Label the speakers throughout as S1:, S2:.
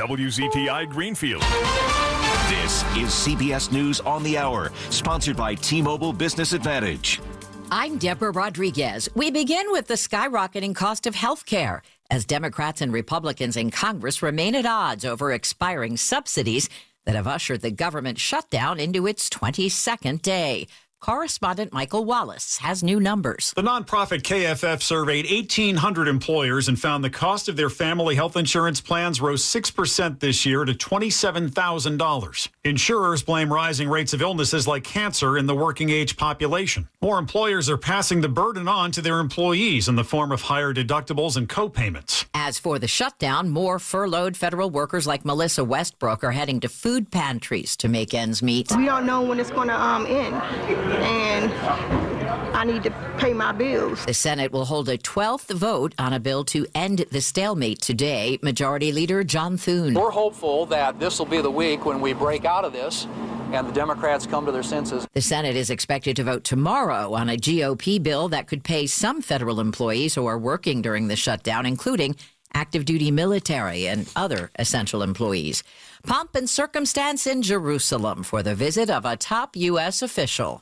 S1: WZTI Greenfield.
S2: This is CBS News on the Hour, sponsored by T-Mobile Business Advantage.
S3: I'm Deborah Rodriguez. We begin with the skyrocketing cost of health care as Democrats and Republicans in Congress remain at odds over expiring subsidies that have ushered the government shutdown into its 22nd day. Correspondent Michael Wallace has new numbers.
S4: The nonprofit KFF surveyed 1,800 employers and found the cost of their family health insurance plans rose 6% this year to $27,000. Insurers blame rising rates of illnesses like cancer in the working age population. More employers are passing the burden on to their employees in the form of higher deductibles and co-payments.
S3: As for the shutdown, more furloughed federal workers like Melissa Westbrook are heading to food pantries to make ends meet.
S5: We don't know when it's going to end. And I need to pay my bills.
S3: The Senate will hold a 12th vote on a bill to end the stalemate today. Majority Leader John Thune.
S6: We're hopeful that this will be the week when we break out of this and the Democrats come to their senses.
S3: The Senate is expected to vote tomorrow on a GOP bill that could pay some federal employees who are working during the shutdown, including active duty military and other essential employees. Pomp and circumstance in Jerusalem for the visit of a top U.S. official.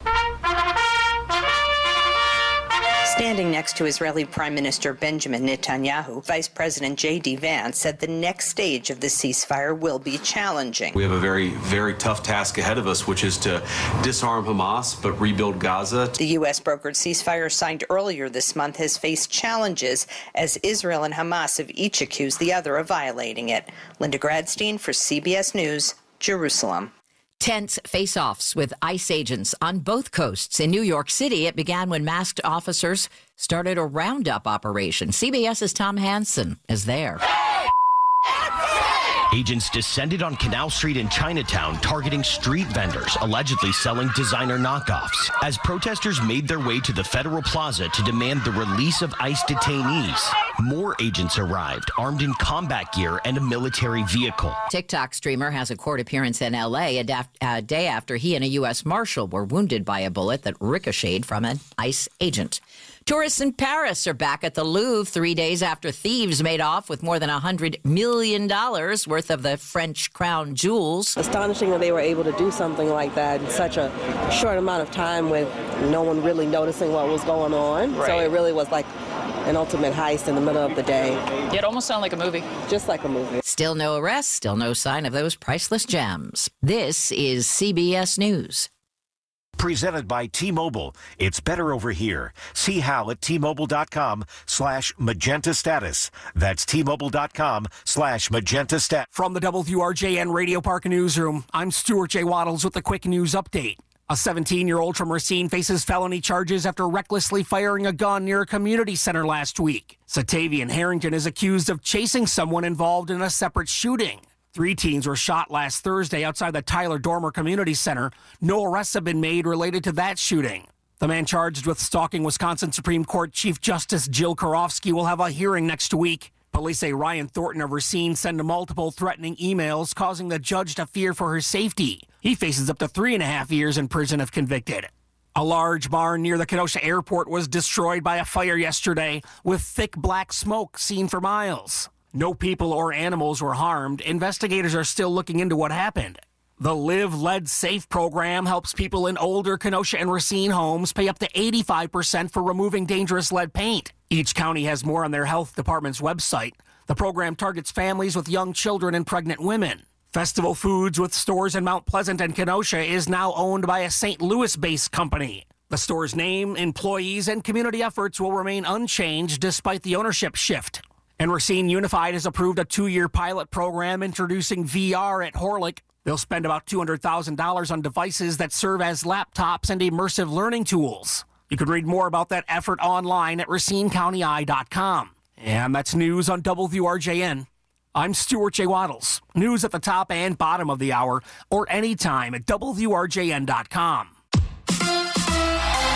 S7: Standing next to Israeli Prime Minister Benjamin Netanyahu, Vice President J.D. Vance said the next stage of the ceasefire will be challenging.
S8: We have a very, very tough task ahead of us, which is to disarm Hamas but rebuild Gaza.
S7: The U.S. brokered ceasefire signed earlier this month has faced challenges as Israel and Hamas have each accused the other of violating it. Linda Gradstein for CBS News, Jerusalem.
S3: Tense face-offs with ICE agents on both coasts. In New York City, it began when masked officers started a roundup operation. CBS's Tom Hansen is there.
S9: Agents descended on Canal Street in Chinatown, targeting street vendors allegedly selling designer knockoffs. As protesters made their way to the Federal Plaza to demand the release of ICE detainees, more agents arrived, armed in combat gear and a military vehicle.
S3: TikTok streamer has a court appearance in L.A. a day after he and a U.S. Marshal were wounded by a bullet that ricocheted from an ICE agent. Tourists in Paris are back at the Louvre 3 days after thieves made off with more than $100 million worth of the French crown jewels.
S10: Astonishing that they were able to do something like that in such a short amount of time with no one really noticing what was going on. Right. So it really was like an ultimate heist in the middle of the day.
S11: It almost sounded like a movie.
S10: Just like a movie.
S3: Still no arrests, still no sign of those priceless gems. This is CBS News.
S2: Presented by T-Mobile. It's better over here. See how at T-Mobile.com/magenta status. That's T-Mobile.com/magenta status.
S12: From the WRJN Radio Park Newsroom, I'm Stuart J. Waddles with the quick news update. A 17-year-old from Racine faces felony charges after recklessly firing a gun near a community center last week. Satavian Harrington is accused of chasing someone involved in a separate shooting. 3 teens were shot last Thursday outside the Tyler Dormer Community Center. No arrests have been made related to that shooting. The man charged with stalking Wisconsin Supreme Court Chief Justice Jill Karofsky will have a hearing next week. Police say Ryan Thornton of Racine sent multiple threatening emails, causing the judge to fear for her safety. He faces up to 3.5 years in prison if convicted. A large barn near the Kenosha Airport was destroyed by a fire yesterday, with thick black smoke seen for miles. No people or animals were harmed. Investigators are still looking into what happened. The Live Lead Safe program helps people in older Kenosha and Racine homes pay up to 85% for removing dangerous lead paint. Each county has more on their health department's website. The program targets families with young children and pregnant women. Festival Foods, with stores in Mount Pleasant and Kenosha, is now owned by a St. Louis-based company. The store's name, employees, and community efforts will remain unchanged despite the ownership shift. And Racine Unified has approved a 2-year pilot program introducing VR at Horlick. They'll spend about $200,000 on devices that serve as laptops and immersive learning tools. You can read more about that effort online at RacineCountyEye.com. And that's news on WRJN. I'm Stuart J. Waddles. News at the top and bottom of the hour, or anytime at WRJN.com.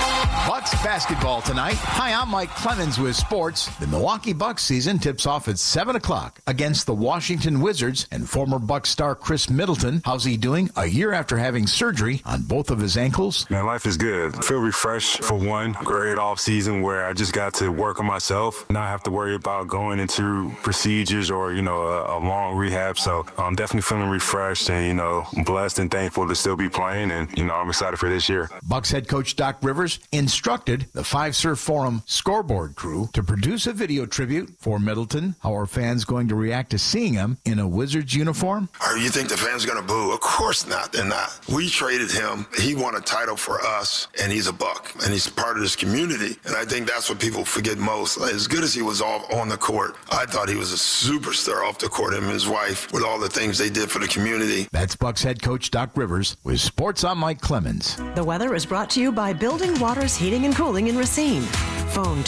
S1: Bucks basketball tonight. Hi, I'm Mike Clemens with sports. The Milwaukee Bucks season tips off at 7 o'clock against the Washington Wizards and former Bucks star Chris Middleton. How's he doing a year after having surgery on both of his ankles?
S11: Man, life is good. I feel refreshed for one. Great off season where I just got to work on myself, not have to worry about going into procedures or, a long rehab. So I'm definitely feeling refreshed and, blessed and thankful to still be playing. And, I'm excited for this year.
S1: Bucks head coach Doc Rivers instructed the Five Surf Forum scoreboard crew to produce a video tribute for Middleton. How are fans going to react to seeing him in a Wizards uniform?
S13: Or you think the fans are going to boo? Of course not. They're not. We traded him. He won a title for us, and he's a Buck, and he's part of this community. And I think that's what people forget most. As good as he was on the court, I thought he was a superstar off the court, him and his wife, with all the things they did for the community.
S1: That's Bucks head coach Doc Rivers with Sports. I'm Mike Clemens.
S14: The weather is brought to you by Building Waters Heating and Cooling in Racine. Phone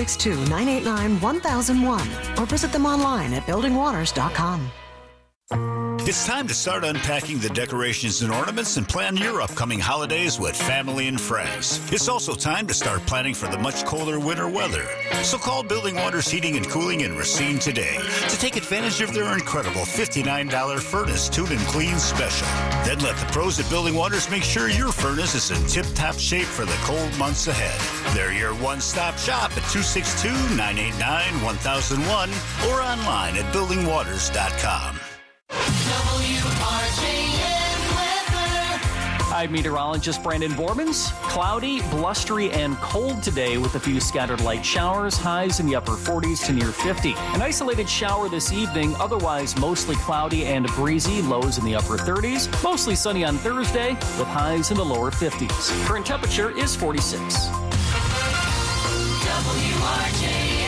S14: 262-989-1001 or visit them online at buildingwaters.com.
S15: It's time to start unpacking the decorations and ornaments and plan your upcoming holidays with family and friends. It's also time to start planning for the much colder winter weather. So call Building Waters Heating and Cooling in Racine today to take advantage of their incredible $59 furnace tune and clean special. Then let the pros at Building Waters make sure your furnace is in tip-top shape for the cold months ahead. They're your one-stop shop at 262-989-1001 or online at buildingwaters.com.
S16: I'm meteorologist Brandon Bormans. Cloudy, blustery, and cold today with a few scattered light showers, highs in the upper 40s to near 50. An isolated shower this evening, otherwise mostly cloudy and breezy, lows in the upper 30s. Mostly sunny on Thursday with highs in the lower 50s. Current temperature is 46.
S17: WRJN.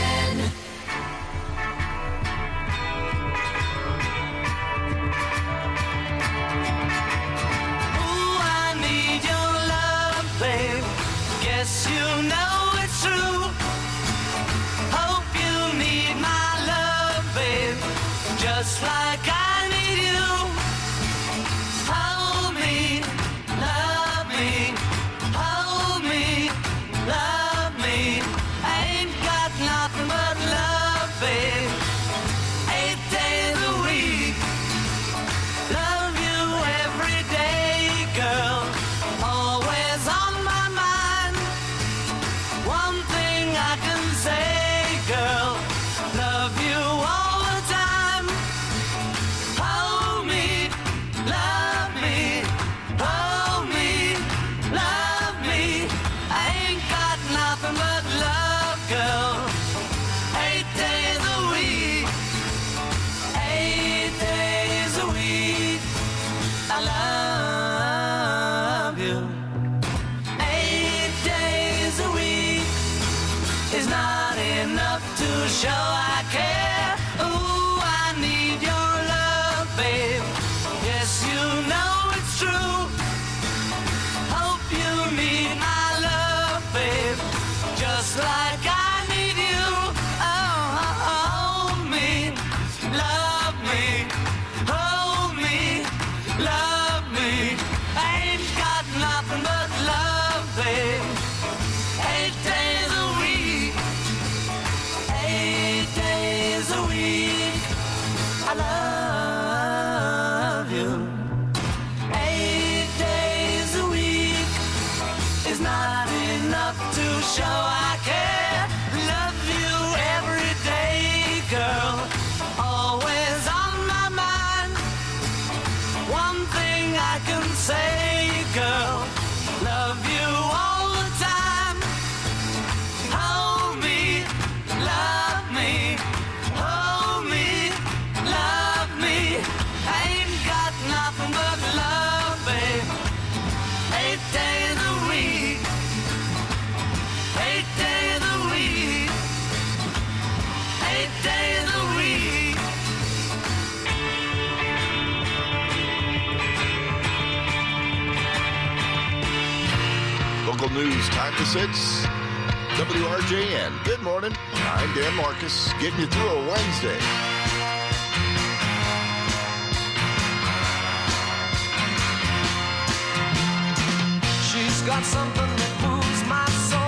S17: Yes, you know it's true. Hope you need my love, babe, just like I need you. Hold me, love me, hold me, love me. I ain't got nothing but love, babe. 8 days a week. Love you every day, girl. Always on my mind. One thing I can say, girl, love you all the time. Hold me, love me, hold me, love me. I ain't got nothing but love, girl. 8 days a week, 8 days a week. I love you. 8 days a week is not enough to show I care. Ooh, I need your love, babe. Yes, you know it's true. Hope you need my love, babe, just like I need you. Oh, hold me, love me, hold me, love me. I ain't got nothing but love, babe. 8 days a week, 8 days a week. I love you. 8 days a week is not enough to show I care. Love you every day, girl. Always on my mind. One thing I can say, girl, love you all the time. Hold me, love me, hold me, love me. I ain't got nothing but love, babe. 8 days a week, 8 days a week, 8 days a week.
S18: Local news, time to 6. WRJN. Good morning. I'm Dan Marcus, getting you through a Wednesday.
S17: She's got something that moves my soul.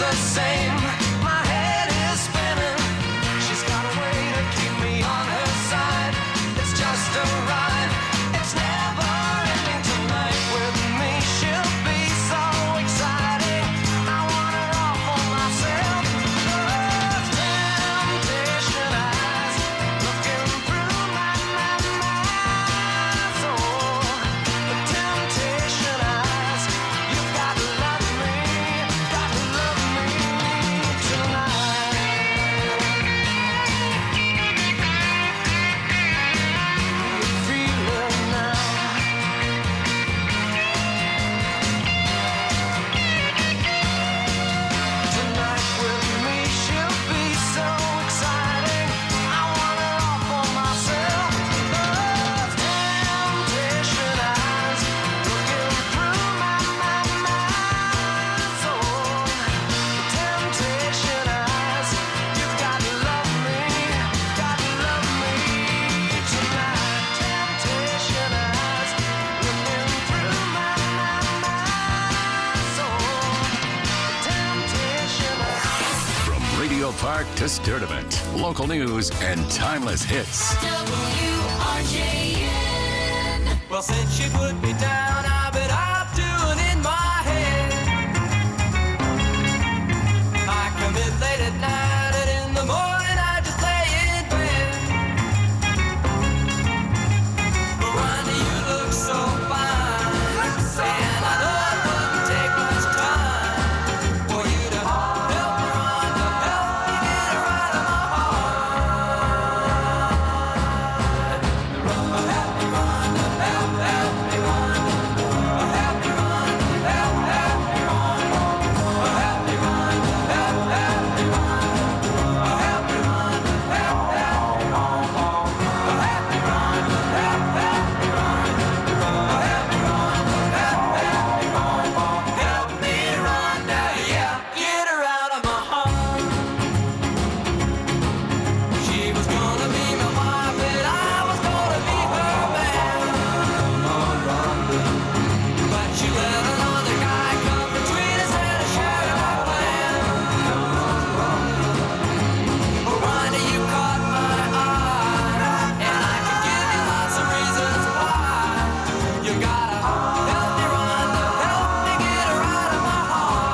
S17: the same. My head is spinning. She's got a way to keep me on her side. It's just a ride. It's never ending tonight with me. She'll be so exciting. I want her all for myself. Those temptation eyes looking through my soul. The temptation eyes. You've got to love me. Got to love me tonight. You feel it now. Tonight with me, she'll be so exciting. I want her all for myself. Those temptation eyes looking through my soul. The temptation eyes. You've got to love me. Got to love me tonight. Temptation eyes looking through my soul. Temptation eyes.
S19: From Radio Park to Sturdivant, local news and timeless hits.
S17: WRJN. Well, since she put me down, I bet I'm doing in my head. I come in late at night, and in the morning I just lay in bed. But Rhonda, you look so fine, and I know it wouldn't take much time for you to help me, Rhonda, help me get her out of my heart. Help me, Rhonda, help me, Rhonda. Help me, Rhonda, help me, Rhonda. Help me, Rhonda, help me, Rhonda. Help me, Rhonda, help me, Rhonda. Help me, Rhonda, help me, Rhonda. Help me, Rhonda, help me, Rhonda. Help me, Rhonda, yeah, get her out of my heart. She was gonna be my wife, and I was gonna be her man. But you let another guy come between us and share our plan. Oh, Rhonda, you caught my eye, and I could give you lots of reasons why. You gotta help me, Rhonda, help me get her out of my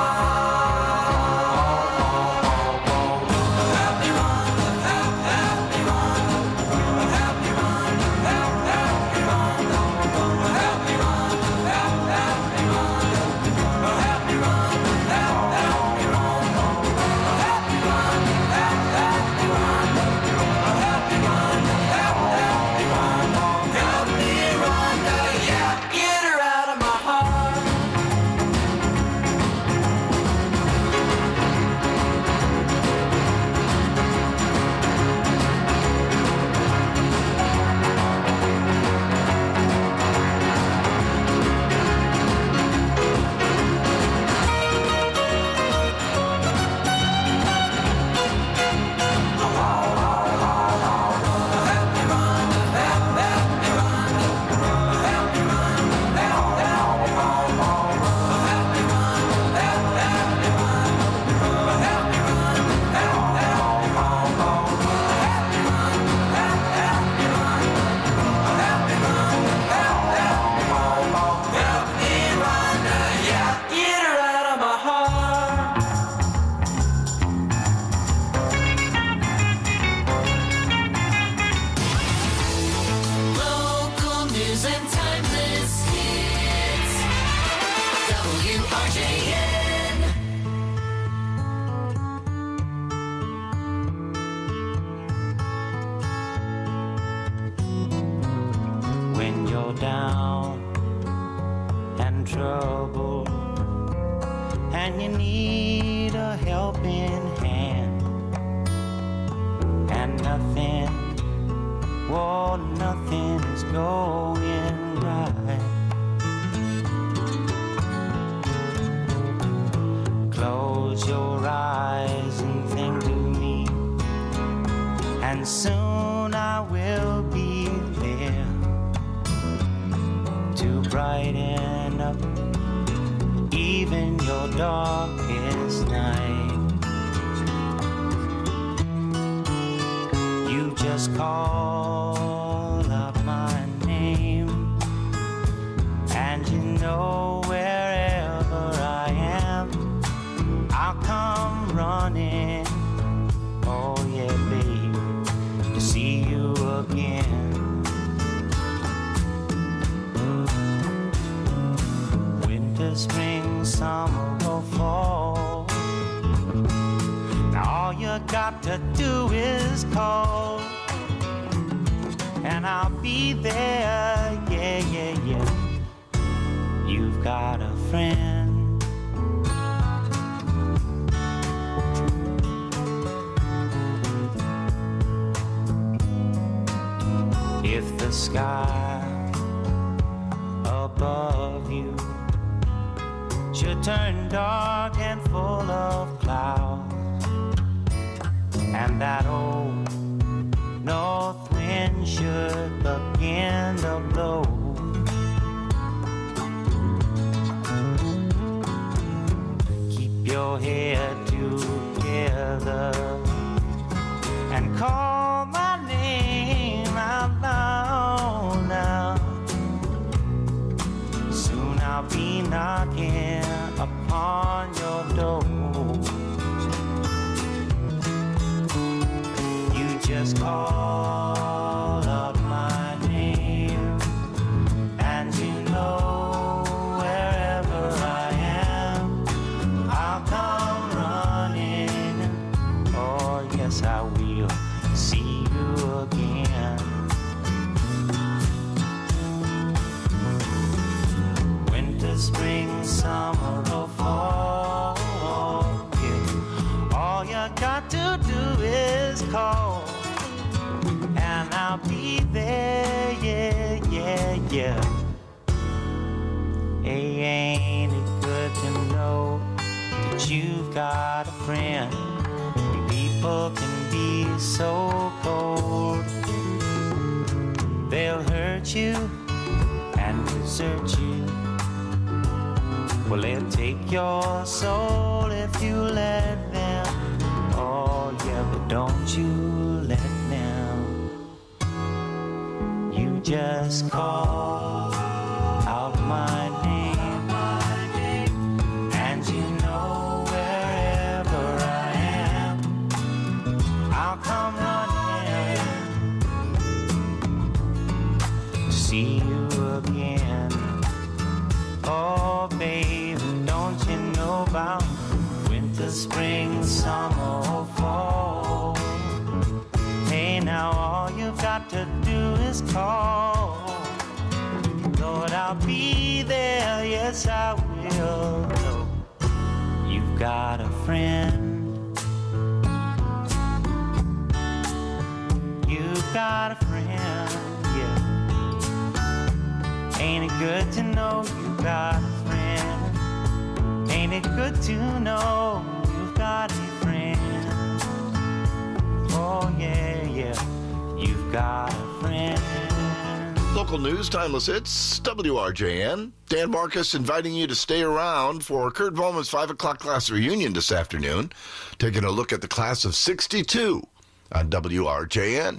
S17: heart. Help me, Rhonda, help me, Rhonda. Help me, Rhonda, help me, Rhonda. Help me, Rhonda, help me, Rhonda. Help me, Rhonda, help me, Rhonda. Help me, Rhonda, help me, Rhonda. Help me, Rhonda, help me, Rhonda. Help me, Rhonda, yeah, get her out of my heart. Help me, Rhonda, yeah, get her out of my heart. Local news and timeless hits. WRJN.
S20: When you're down and troubled and you need a helping hand and nothing, well, nothing is going right. Close your eyes and think of me, and soon I will be there to brighten up even your darkest night. just call out my name, and you know wherever I am, I'll come running. Oh yeah, babe, to see you again. Winter, spring, summer, or fall, now all you got to do is call, and I'll be there. Yeah, yeah, yeah. You've got a friend. If the sky above you should turn dark and full of clouds, and that old north wind should begin to blow, keep your head together and call my name out loud now. Soon I'll be knocking upon your door. You just call out my name, and you know wherever I am, I'll come running. Oh yes, I will see you again. Winter, spring, summer, or fall, yeah. All you got to do is call, and I'll be there. Yeah, yeah, yeah. Hey, ain't it good to know that you've got a friend? People can be so cold, they'll hurt you and desert you. Well, they'll take your soul if you let them. Oh yeah, but don't you let them. You just call out my name, and you know wherever I am, I'll come running to see you again. Oh, baby, don't you know about winter, spring, summer, or fall? Hey, now all you've got to do is call. Lord, I'll be there, yes, I will. No, you've got a friend. You've got a friend, yeah. Ain't it good to know you've got a friend? Ain't it good to know you've got a friend? Oh yeah, yeah, you've got a friend.
S18: Local news, timeless hits, WRJN. Dan Marcus inviting you to stay around for Kurt Volman's 5 o'clock class reunion this afternoon. Taking a look at the class of 62 on WRJN.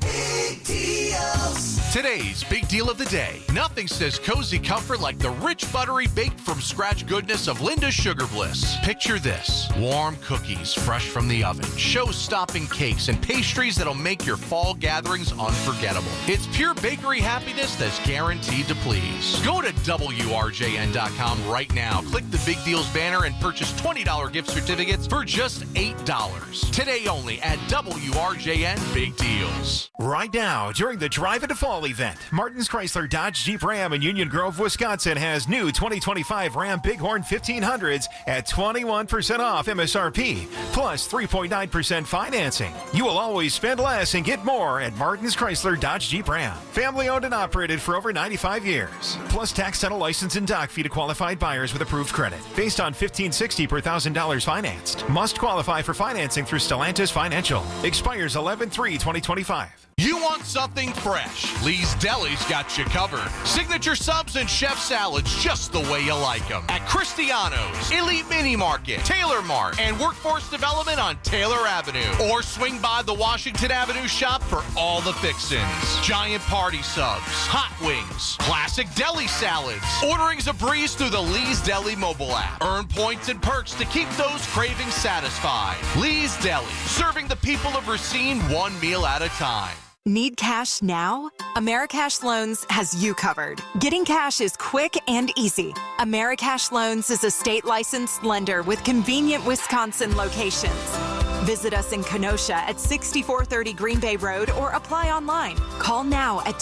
S21: Today's big deal of the day. Nothing says cozy comfort like the rich, buttery, baked from scratch goodness of Linda's Sugar Bliss. Picture this: warm cookies fresh from the oven, show-stopping cakes, and pastries that'll make your fall gatherings unforgettable. It's pure bakery happiness that's guaranteed to please. Go to WRJN.com right now. Click the Big Deals banner and purchase $20 gift certificates for just $8. Today only at WRJN Big Deals.
S22: Right now, during the Drive into Fall event, Martin's Chrysler Dodge Jeep Ram in Union Grove, Wisconsin has new 2025 Ram Bighorn 1500s at 21% off MSRP, plus 3.9% financing. You will always spend less and get more at Martin's Chrysler Dodge Jeep Ram. Family owned and operated for over 95 years. Plus tax, title, license, and dock fee to qualified buyers with approved credit. Based on $1,560 per $1,000 financed. Must qualify for financing through Stellantis Financial. Expires 11/3/2025.
S21: You want something fresh. Lee's Deli's got you covered. Signature subs and chef salads just the way you like them. At Cristiano's, Elite Mini Market, Taylor Mart, and Workforce Development on Taylor Avenue. Or swing by the Washington Avenue shop for all the fixins. Giant party subs, hot wings, classic deli salads. Ordering's a breeze through the Lee's Deli mobile app. Earn points and perks to keep those cravings satisfied. Lee's Deli, serving the people of Racine one meal at a time.
S4: Need cash now? Americash Loans has you covered. Getting cash is quick and easy. Americash Loans is a state-licensed lender with convenient Wisconsin locations. Visit us in Kenosha at 6430 Green Bay Road or apply online. Call now at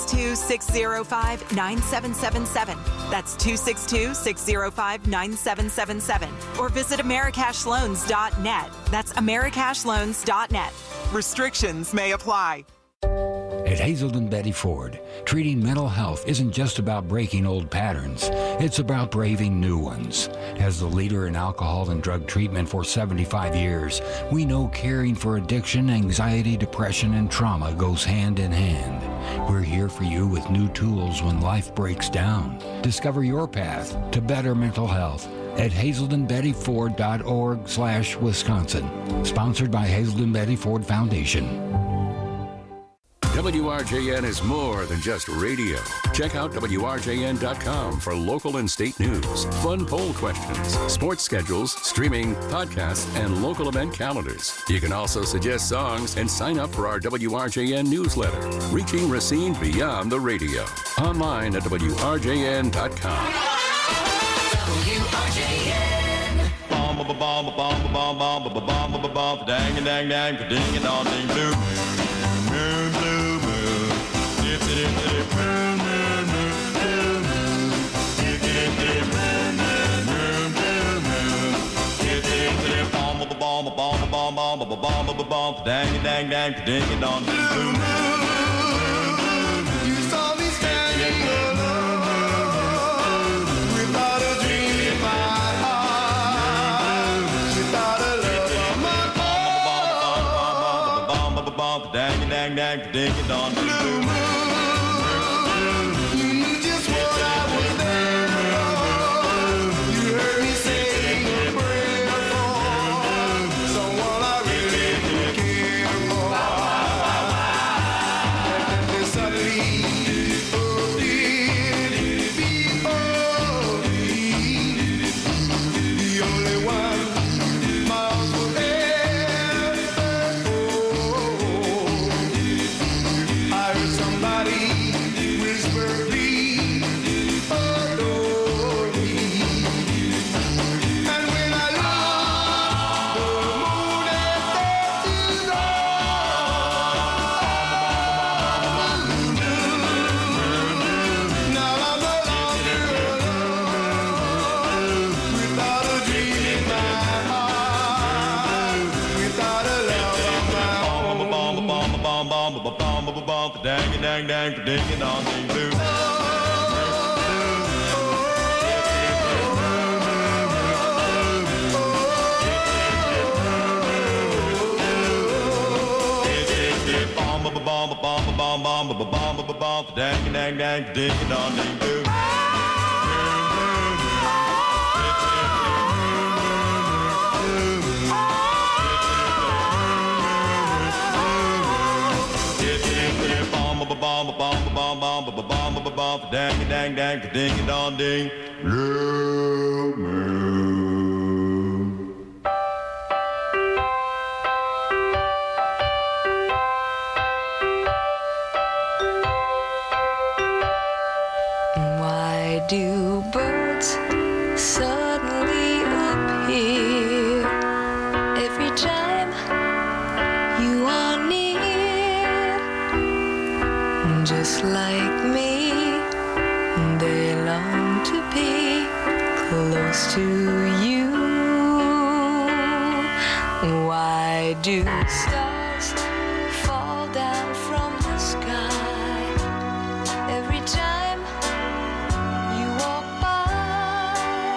S4: 262-605-9777. That's 262-605-9777. Or visit americashloans.net. That's americashloans.net. Restrictions may apply.
S5: At Hazelden Betty Ford, treating mental health isn't just about breaking old patterns. It's about braving new ones. As the leader in alcohol and drug treatment for 75 years, we know caring for addiction, anxiety, depression, and trauma goes hand in hand. We're here for you with new tools when life breaks down. Discover your path to better mental health at hazeldenbettyford.org/Wisconsin. Sponsored by Hazelden Betty Ford Foundation.
S19: WRJN is more than just radio. Check out WRJN.com for local and state news, fun poll questions, sports schedules, streaming, podcasts, and local event calendars. You can also suggest songs and sign up for our WRJN newsletter, reaching Racine beyond the radio. Online at WRJN.com.
S17: WRJN. Bomb, bomb, bomb, bomb, bomb, bomb, bomb, bomb, bomb, dang, dang, dang, ding, and all, ding, blue. Moon, blue moon, dip, dip, dip, moon, moon, moon, blue moon, dip, dip, dip, moon, moon, moon, blue moon, dip, dip, dip, bomb, bomb, bomb, bomb, bomb, bomb, bomb, bomb, dang, dang, dang, ding, and on, blue moon. You saw me standing alone, without a dream in my heart, without a love on my heart. Dang, dang, dang, ding it on the blue moon. You knew just what I was there for. You heard me sing a prayer for someone I really care for. And suddenly, oh dear, the only one my arms will somebody whisper, please adore me. And when I look, the moon and stars is on. Now I'm no longer alone, without a dream in my heart, without a love of my own. Dang, dang, dang, ding, and on, ding, blue. Dang, dang, dang, ding, and on, ding, blue. Dang, dang, dang, ding, dong, ding, blue moon.
S23: Why do birds suddenly appear every time you are near? Just like me, they long to be close to you. Why do stars fall down from the sky every time you walk by?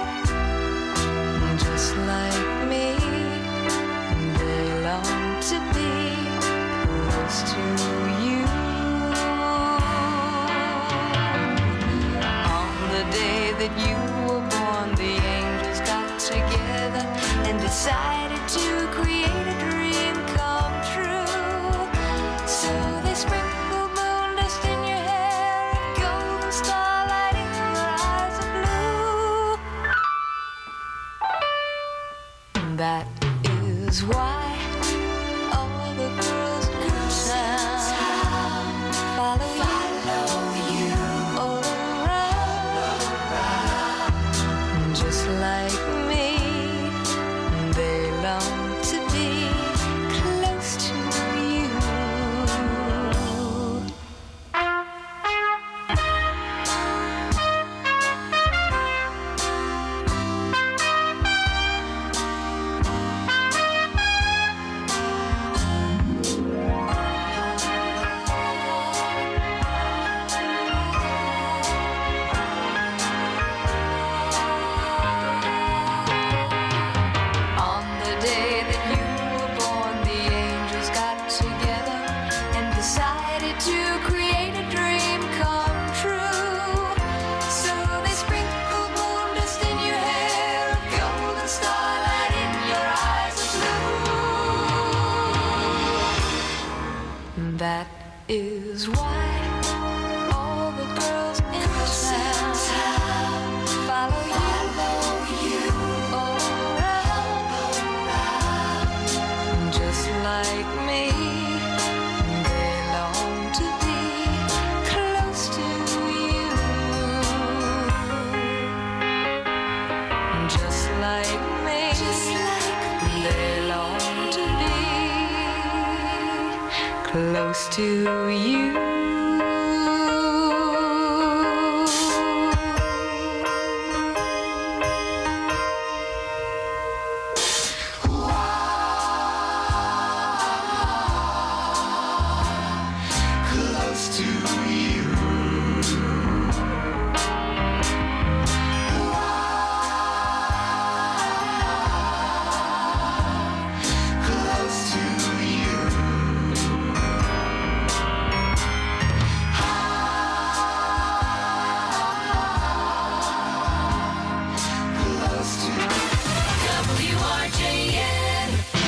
S23: Just like me, they long to be close to you. that you were born, the angels got together and decided to create a dream come true. So they sprinkled moon dust in your hair and golden starlight in your eyes of blue. That is why all the girls in town follow you all around. Just like me, they long to be close to you. On the day that you were born, the angels got together and decided to create a dream come true. So they sprinkled moon dust in your hair, a golden starlight in your eyes of blue. That is why all the girls in town follow you all around. Just like me, they long to be close to you. Just like me, they long to be close to you.
S17: Close to you. Close to you. Close to WRJN.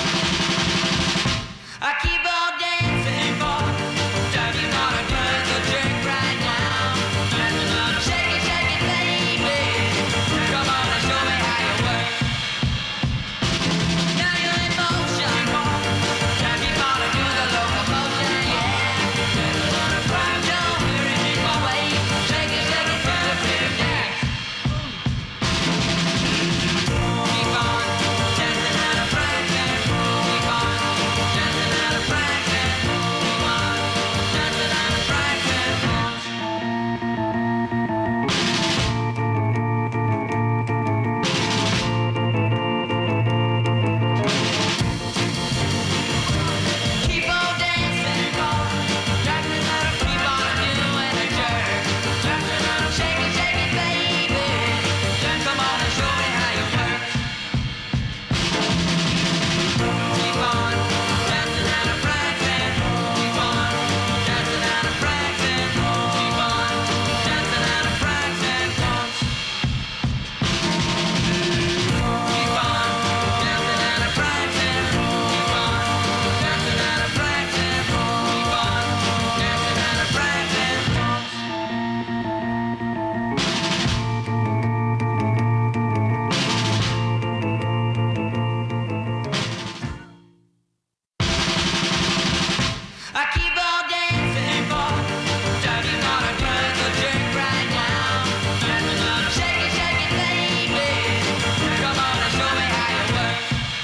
S17: I keep on dancing for. Don't you wanna do the drink right now? Shake it, baby. Come on and show me how you work. Now you're in motion, boy. Don't you wanna do the locomotion? Yeah. Don't hurry, keep away. Shake it, to the pretty dance. Keep on dancing out of practice. Keep on dancing out of practice. Keep on dancing out of practice. Keep on dancing, boy. Dancing out of, keep on doing a jerk. Dancing out of, shake it, baby. Then come on and show me how you work. Keep on dancing out of practice. Keep on dancing out of practice. Keep on dancing out of practice. Keep on dancing out of practice. Keep on dancing out of practice. Keep on dancing out of practice. I keep on dancing for. Don't you wanna do the drink right now? Shake it, baby. Come on and show me how you work.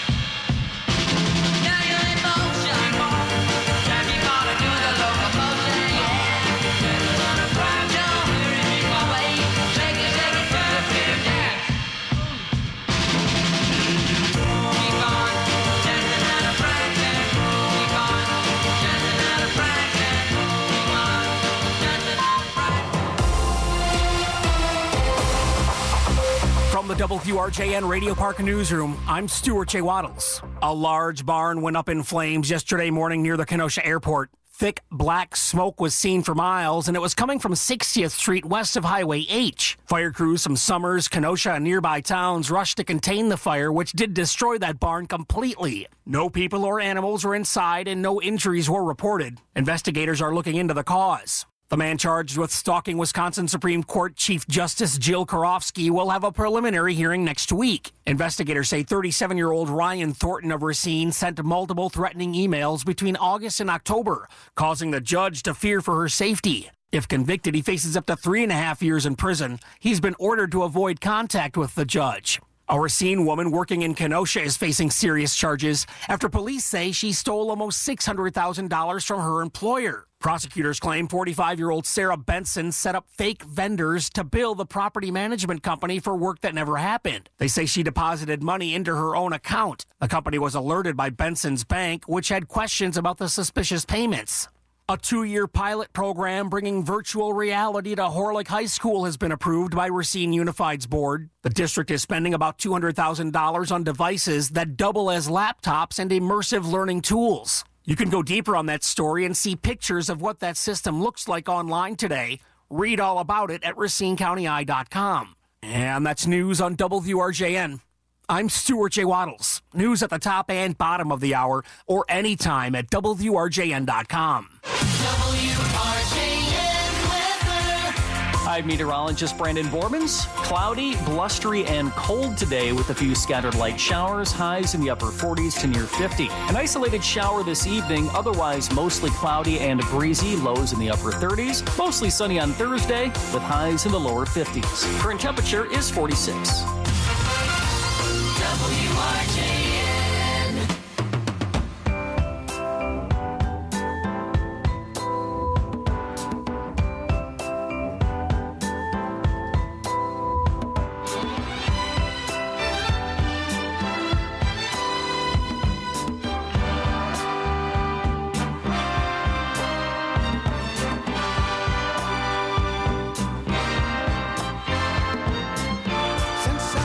S17: Now you're in motion, boy. Don't you wanna do the locomotion? Yeah. Don't hurry, keep away. Shake it, to the pretty dance. Keep on dancing out of practice. Keep on dancing out of practice. Keep on dancing out of practice.
S12: From the WRJN Radio Park Newsroom, I'm Stuart J. Waddles. A large barn went up in flames yesterday morning near the Kenosha Airport. Thick black smoke was seen for miles, and it was coming from 60th Street west of Highway H. Fire crews from Summers, Kenosha, and nearby towns rushed to contain the fire, which did destroy that barn completely. No people or animals were inside, and no injuries were reported. Investigators are looking into the cause. The man charged with stalking Wisconsin Supreme Court Chief Justice Jill Karofsky will have a preliminary hearing next week. Investigators say 37-year-old Ryan Thornton of Racine sent multiple threatening emails between August and October, causing the judge to fear for her safety. If convicted, he faces up to 3.5 years in prison. He's been ordered to avoid contact with the judge. A Racine woman working in Kenosha is facing serious charges after police say she stole almost $600,000 from her employer. Prosecutors claim 45-year-old Sarah Benson set up fake vendors to bill the property management company for work that never happened. They say she deposited money into her own account. The company was alerted by Benson's bank, which had questions about the suspicious payments. A 2-year pilot program bringing virtual reality to Horlick High School has been approved by Racine Unified's board. The district is spending about $200,000 on devices that double as laptops and immersive learning tools. You can go deeper on that story and see pictures of what that system looks like online today. Read all about it at RacineCountyEye.com. And that's news on WRJN. I'm Stuart J. Waddles. News at the top and bottom of the hour or anytime at WRJN.com.
S16: I'm meteorologist Brandon Bormans. Cloudy, blustery, and cold today with a few scattered light showers, highs in the upper 40s to near 50. An isolated shower this evening, otherwise mostly cloudy and breezy, lows in the upper 30s. Mostly sunny on Thursday with highs in the lower 50s. Current temperature is 46.
S17: WRJN.
S6: Since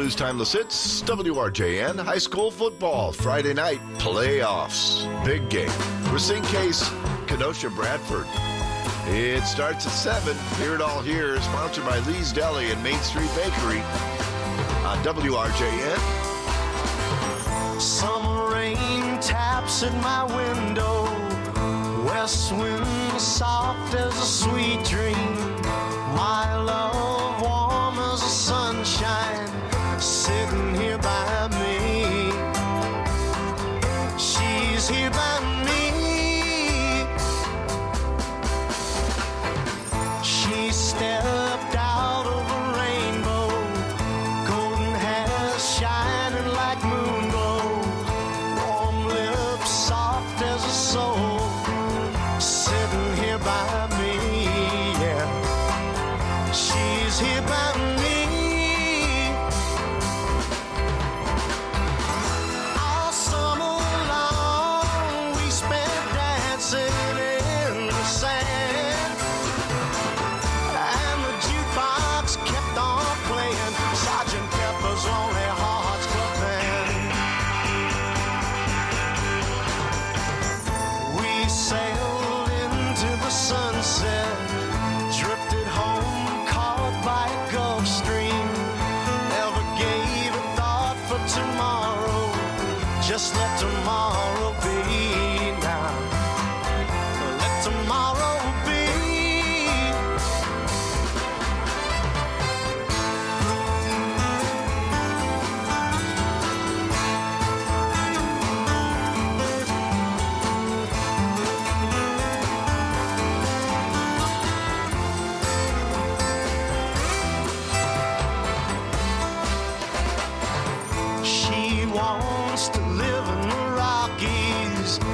S18: News Timeless Hits, WRJN, high school football, Friday night, playoffs, big game. Racine Case, Kenosha Bradford. It starts at 7. Hear it all here, sponsored by Lee's Deli and Main Street Bakery on WRJN.
S17: Summer rain taps at my window. West wind soft as a sweet dream. My love warm as the sunshine, sitting here by me. She's here by me. She stepped out of a rainbow, golden hair shining like moon glow, warm lips soft as a soul, sitting here by me, yeah. She's here by me. All summer long we spent dancing in the sand, and the jukebox kept on playing Sgt. Pepper's Lonely Hearts Club Band. We sailed into the sunset, drifted home caught by a Gulf Stream, never gave a thought for tomorrow, just let tomorrow be now. Let tomorrow be. She wants to live in the Rockies,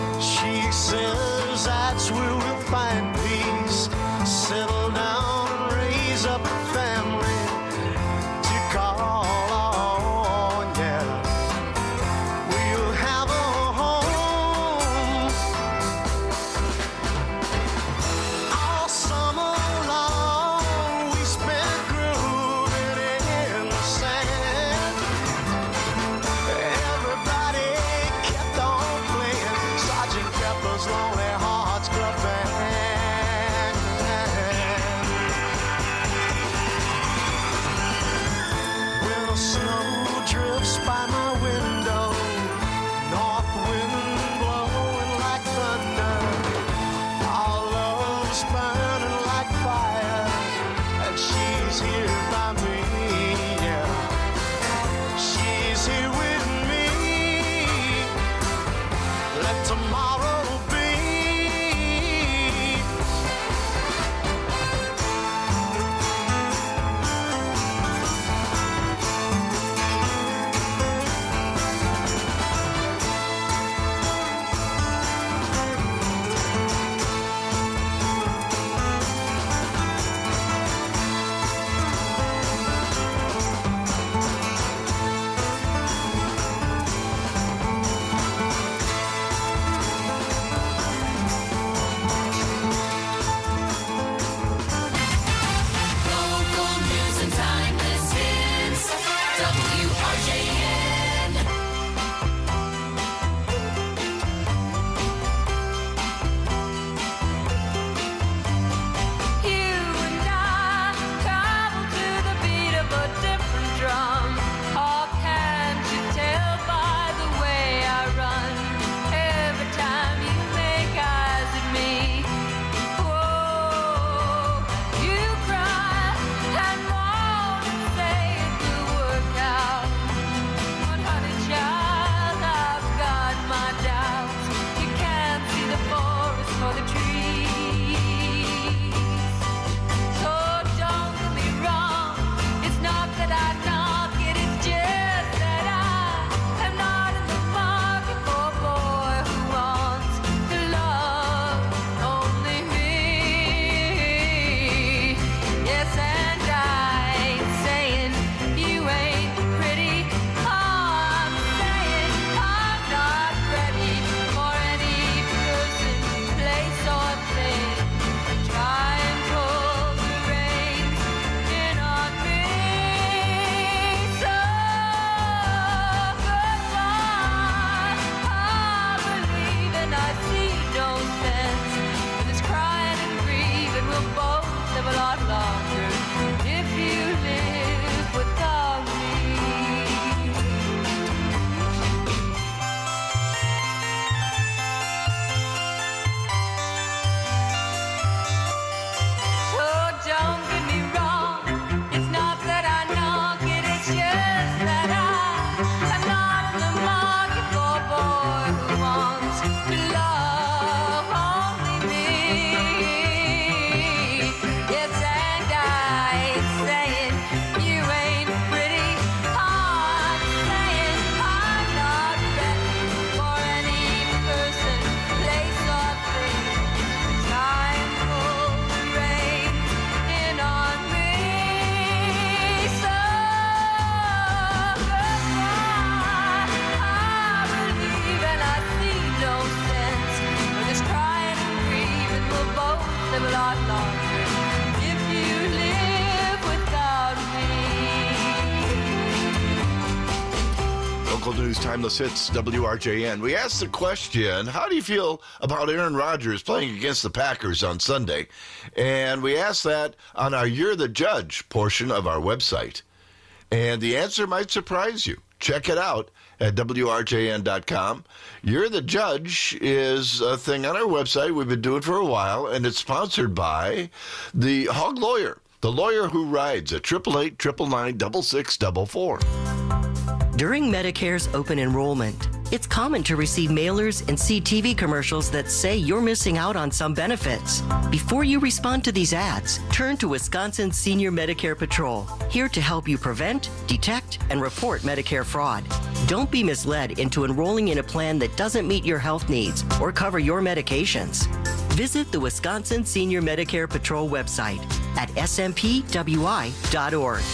S18: Timeless Hits, WRJN. We asked the question, how do you feel about Aaron Rodgers playing against the Packers on Sunday? And we asked that on our You're the Judge portion of our website. And the answer might surprise you. Check it out at WRJN.com. You're the Judge is a thing on our website we've been doing for a while, and it's sponsored by the Hog Lawyer, the lawyer who rides at 888-999-6644.
S6: During Medicare's open enrollment, it's common to receive mailers and see TV commercials that say you're missing out on some benefits. Before you respond to these ads, turn to Wisconsin Senior Medicare Patrol, here to help you prevent, detect, and report Medicare fraud. Don't be misled into enrolling in a plan that doesn't meet your health needs or cover your medications. Visit the Wisconsin Senior Medicare Patrol website at smpwi.org.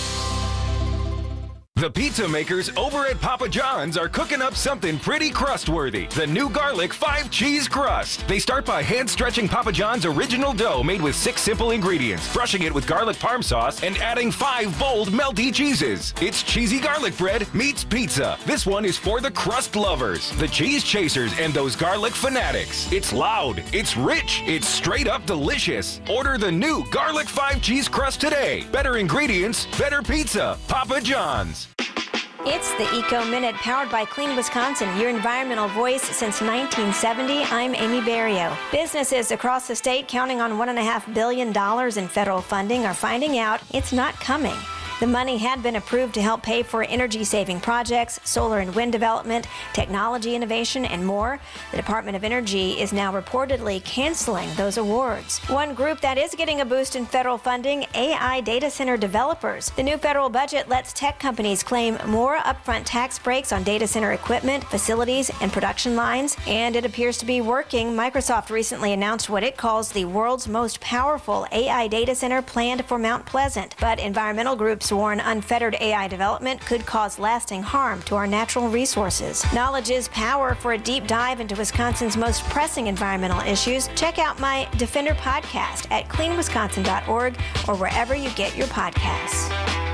S7: The pizza makers over at Papa John's are cooking up something pretty crust-worthy. The new garlic 5-cheese crust. They start by hand-stretching Papa John's original dough made with 6 simple ingredients, brushing it with garlic parm sauce, and adding 5 bold, melty cheeses. It's cheesy garlic bread meets pizza. This one is for the crust lovers, the cheese chasers, and those garlic fanatics. It's loud, it's rich, it's straight-up delicious. Order the new garlic 5-cheese crust today. Better ingredients, better pizza. Papa John's.
S8: It's the Eco Minute, powered by Clean Wisconsin, your environmental voice since 1970. I'm Amy Barrio. Businesses across the state counting on $1.5 billion in federal funding are finding out it's not coming. The money had been approved to help pay for energy-saving projects, solar and wind development, technology innovation, and more. The Department of Energy is now reportedly canceling those awards. One group that is getting a boost in federal funding, AI data center developers. The new federal budget lets tech companies claim more upfront tax breaks on data center equipment, facilities, and production lines, and it appears to be working. Microsoft recently announced what it calls the world's most powerful AI data center planned for Mount Pleasant, but environmental groups warn unfettered AI development could cause lasting harm to our natural resources. Knowledge is power. For a deep dive into Wisconsin's most pressing environmental issues, check out my Defender podcast at cleanwisconsin.org or wherever you get your podcasts.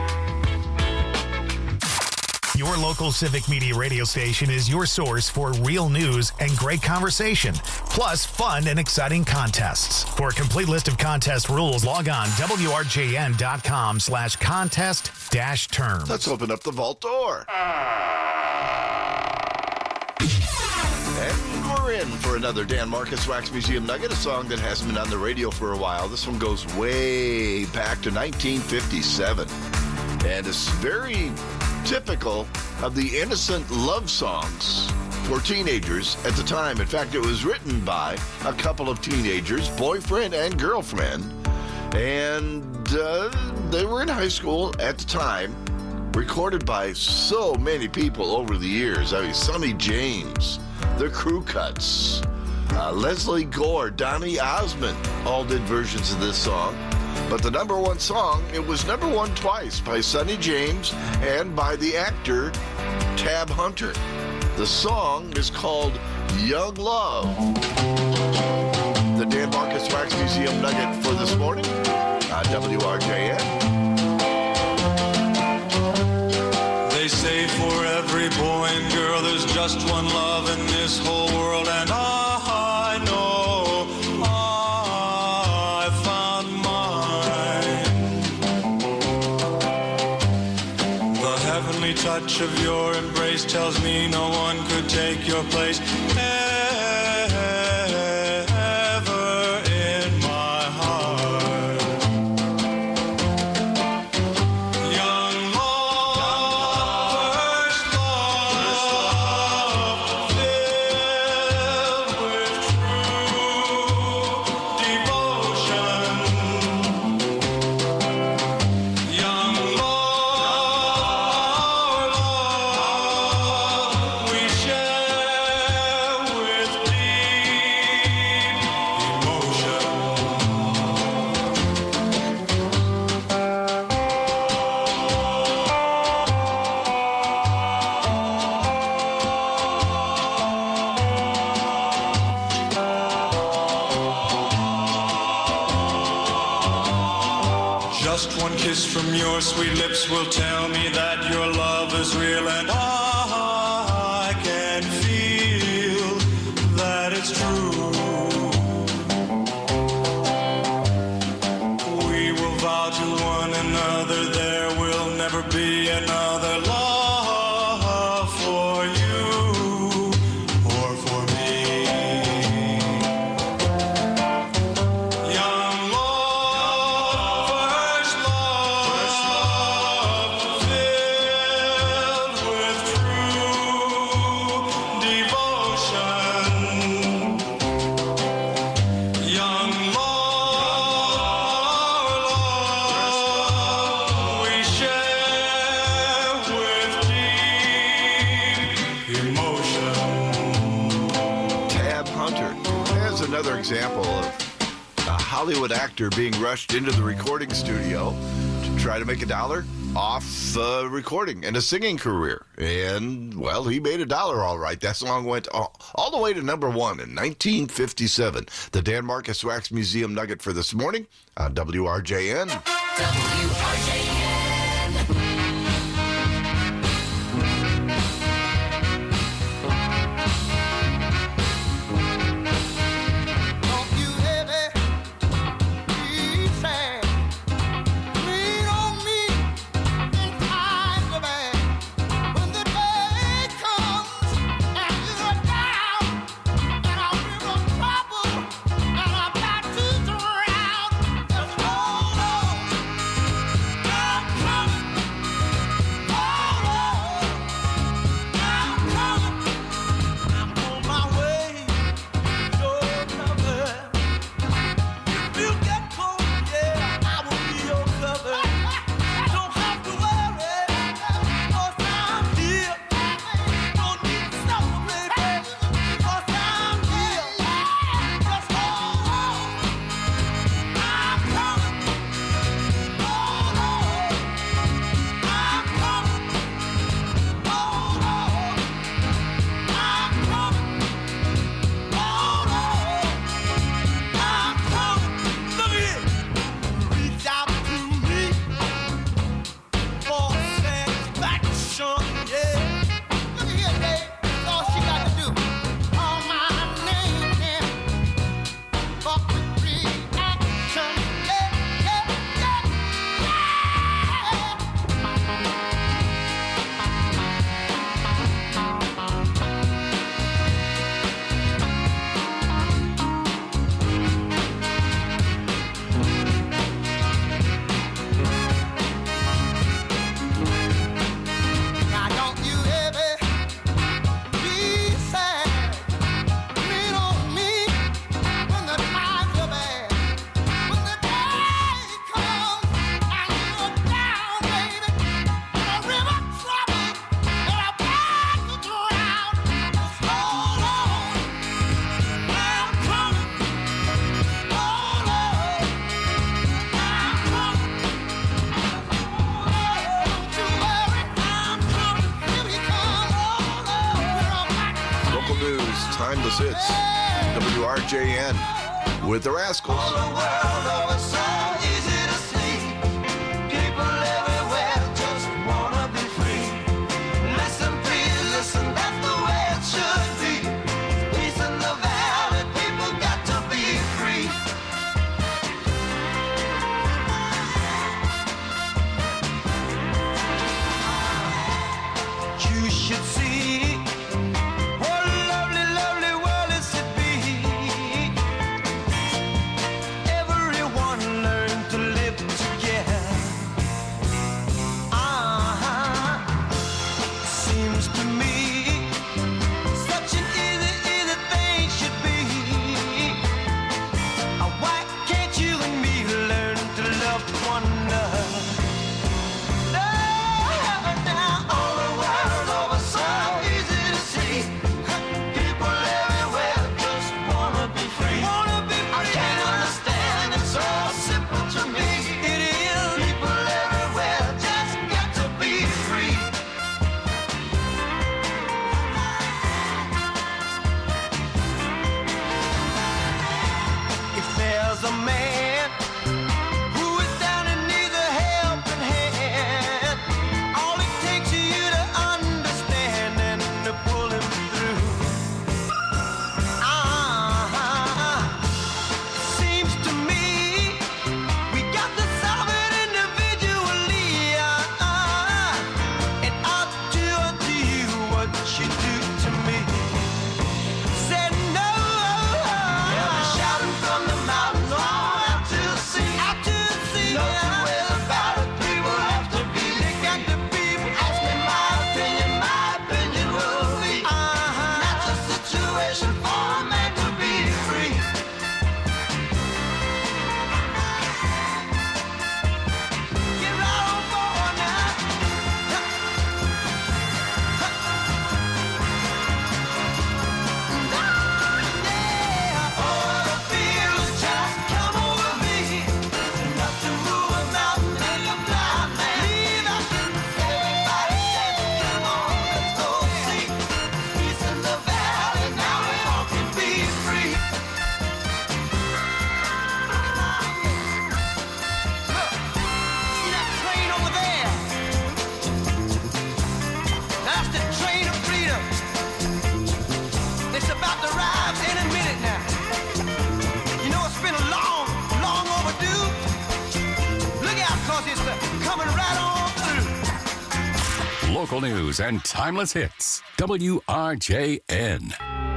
S24: Your local Civic Media radio station is your source for real news and great conversation, plus fun and exciting contests. For a complete list of contest rules, log on WRJN.com/contest-terms.
S18: Let's open up the vault door. And we're in for another Dan Marcus Wax Museum Nugget, a song that hasn't been on the radio for a while. This one goes way back to 1957. And it's very typical of the innocent love songs for teenagers at the time. In fact, it was written by a couple of teenagers, boyfriend and girlfriend, and they were in high school at the time, recorded by so many people over the years. I mean, Sonny James, the Crew Cuts, Leslie Gore, Donny Osmond all did versions of this song. But the number one song, it was number one twice by Sonny James and by the actor Tab Hunter. The song is called Young Love. The Dan Marcus Wax Museum Nugget for this morning on WRJN.
S25: They say for every boy and girl there's just one love in this whole world, and I know I found mine. The heavenly touch of your embrace tells me no one could take your place ever in my heart. Young lovers, love filled with true devotion. Young love we share with deep emotion. Just one kiss from your sweet lips will tell me that your love is real, and I
S18: another example of a Hollywood actor being rushed into the recording studio to try to make $1 off recording and a singing career. And, well, he made $1 all right. That song went all the way to number 1 in 1957. The Dan Marcus Wax Museum nugget for this morning on WRJN.
S17: WRJN.
S18: Timeless hits. WRJN with the Rascals.
S17: All the world over so easy to see. People everywhere just wanna be free. Listen, please listen, that's the way it should be. Peace in the valley, people got to be free. You should see what a lovely, lovely world is to be. Everyone learn to live together. Seems to me such an easy, easy thing should be. Why can't you and me learn to love one another? Now all the world over so easy to see. People everywhere just wanna be free. I can't understand, it's so simple to me. It is. People everywhere just got to be free. If there's a man who is down and needs a helping hand, all it takes is you to understand and to pull him through. Seems to me we got to solve it individually. It ought to undo you what you do to me. Said no. They'll be shouting from the mountains all out to the sea. No two ways about it. People have to be. They got to be. Ask me my opinion will be. That's a situation for a man to be free. Get right on board now.
S19: local news and timeless hits. WRJN.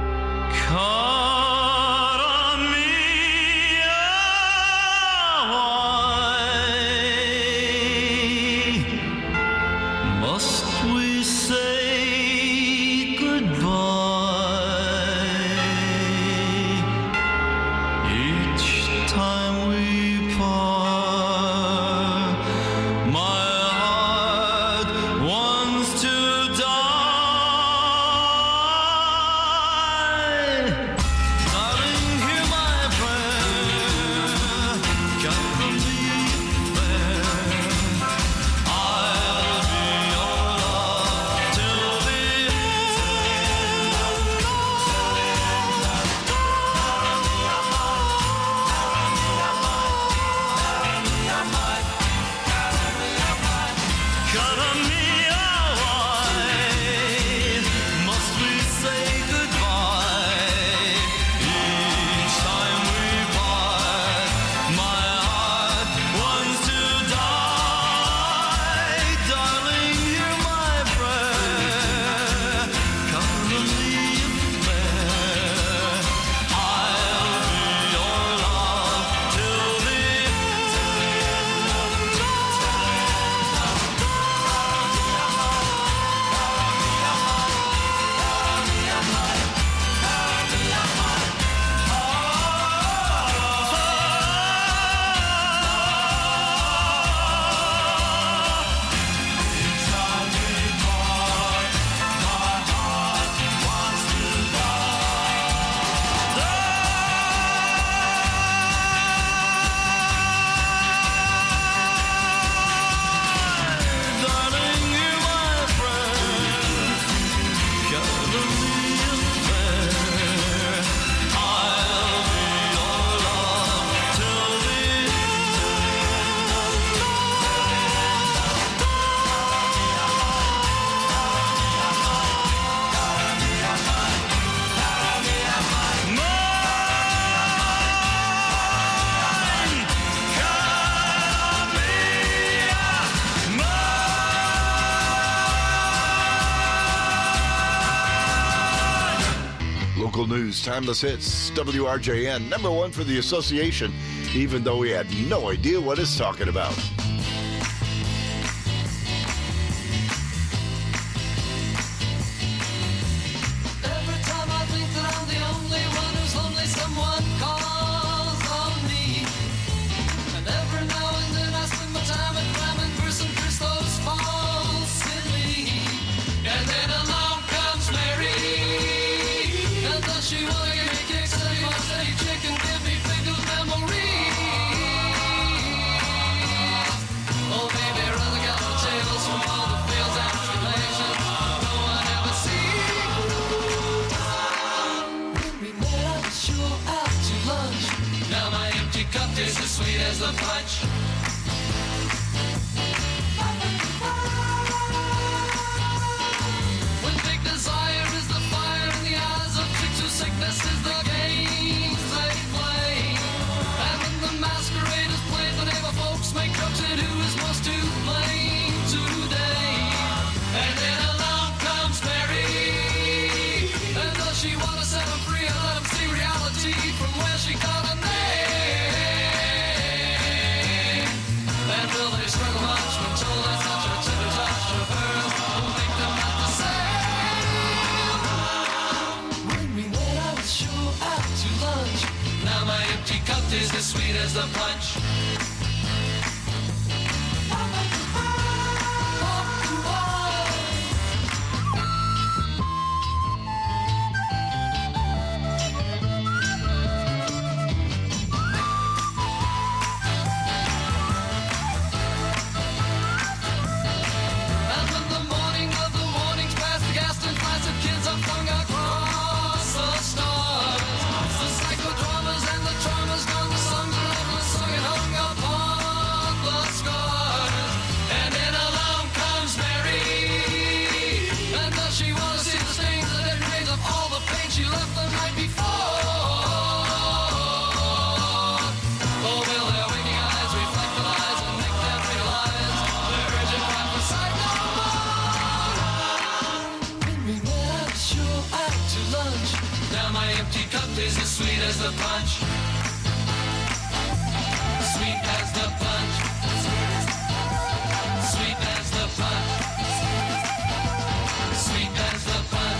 S25: Must we say goodbye each time we part? My heart wants to die. Darling, hear my prayer. Come from the affair. I'll be your love till the cut on me away. Must we say goodbye each time we part? My heart wants to die. Darling, hear my prayer. Come from the affair. I'll be your love till the darling, hear my prayer. Come from the affair. I'll be your love till the
S18: Local news, timeless hits, WRJN, number one for the association, even though we had no idea what it's talking about.
S25: Every time I think that I'm the only one who's lonely, someone calls on me. And every now and then I spend my time at climbing for some Christos falls silly. And then along comes Mary. And does she wanna give me kicks? Say my steady chicken, give me pickled memories. Oh baby, run the gallop tables from all the fields and tribulations no one ever sees. When we met, I was sure out to lunch. Now my empty cup tastes as sweet as the punch. When big desire is the fire in the eyes of chicks whose sickness is the games they play. And when the masquerade is played, the neighbor folks make jokes at who is most to blame today. And then along comes Mary. And does she want to set him free and let him see reality from where she got a name? And will they struggle much when told that's such a tender touch of hers will make them not the same? When we met, I was sure out to lunch. Now my empty cup tastes as sweet as the punch. And when the morning of the mornings past the Gaston flights of kids are flung across the stars, the psychodramas and the traumas gone, the songs are left sung and hung upon the scars. And then along comes Mary. And does she want to see the stains, the dead remains of all the pain she left the night before? Oh, will their waking eyes reflect the lies and make them realize their urgent prophesied no more? Now my empty cup is as sweet as the punch. Sweet as the punch. Sweet as the punch. Sweet as the punch.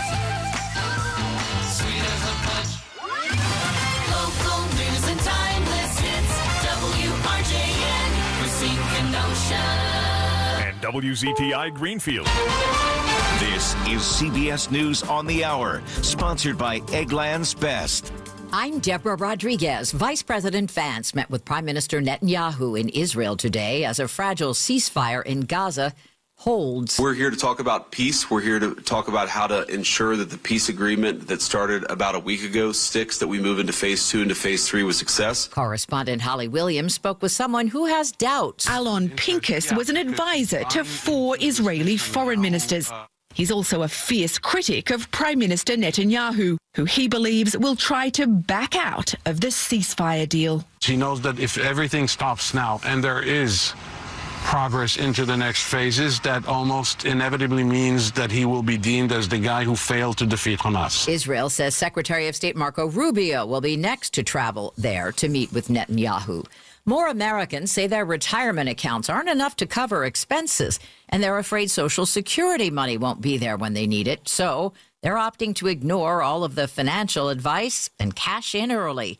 S25: Sweet as the punch.
S17: Local news and timeless hits. WRJN, Racine, Kenosha.
S22: And WZTI Greenfield.
S2: This is CBS News on the Hour, sponsored by Eggland's Best.
S3: I'm Deborah Rodriguez. Vice President Vance met with Prime Minister Netanyahu in Israel today as a fragile ceasefire in Gaza holds.
S9: We're here to talk about peace. We're here to talk about how to ensure that the peace agreement that started about a week ago sticks, that we move into phase 2 and to phase 3 with success.
S3: Correspondent Holly Williams spoke with someone who has doubts.
S10: Alon Pincus was an advisor to 4 Israeli foreign ministers. He's also a fierce critic of Prime Minister Netanyahu, who he believes will try to back out of the ceasefire deal.
S11: He knows that if everything stops now and there is progress into the next phases, that almost inevitably means that he will be deemed as the guy who failed to defeat Hamas.
S3: Israel says Secretary of State Marco Rubio will be next to travel there to meet with Netanyahu. More Americans say their retirement accounts aren't enough to cover expenses, and they're afraid Social Security money won't be there when they need it. So they're opting to ignore all of the financial advice and cash in early.